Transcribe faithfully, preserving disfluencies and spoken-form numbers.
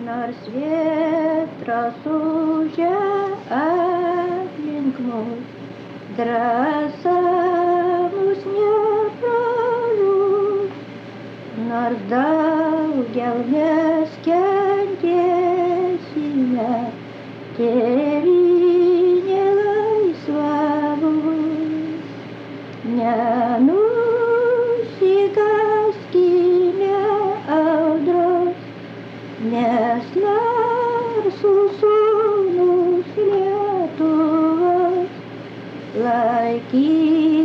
Nors vėtros ūžia aplink mus, drąsa mus nepražus. Nors daugel mes kentėsime, tėvynė laisva bus. Nenusigąskime audros, nes narsų sūnus Lietuvos laikys.